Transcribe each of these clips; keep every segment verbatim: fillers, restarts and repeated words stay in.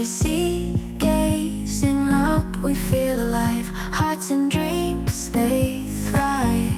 we see, gazing up, we feel alive. Hearts and dreams, they thrive.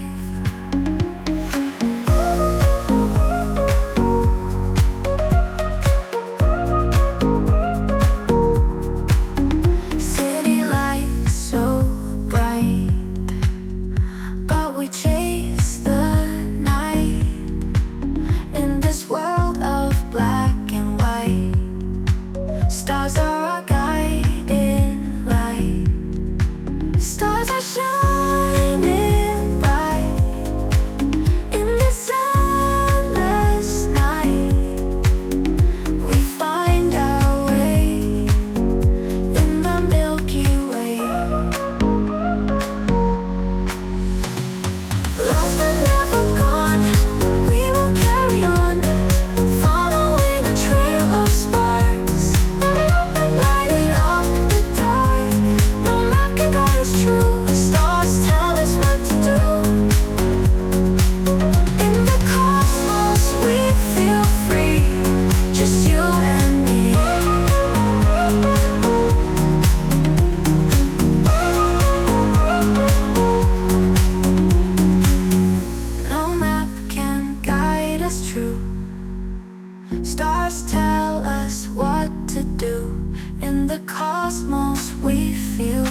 City lights so bright, but we chase the night. In this world of black and white, stars are our guiding light. Stars are shining bright in this endless night. We find our way in the Milky Way. Lost but never gone, we will carry on, following a trail of sparks, lighting up the dark. No map can guide us true, the stars tell us what to do. In the cosmos we feel free, just you and me. No map can guide us true, stars tell us what to do. In the cosmos we feel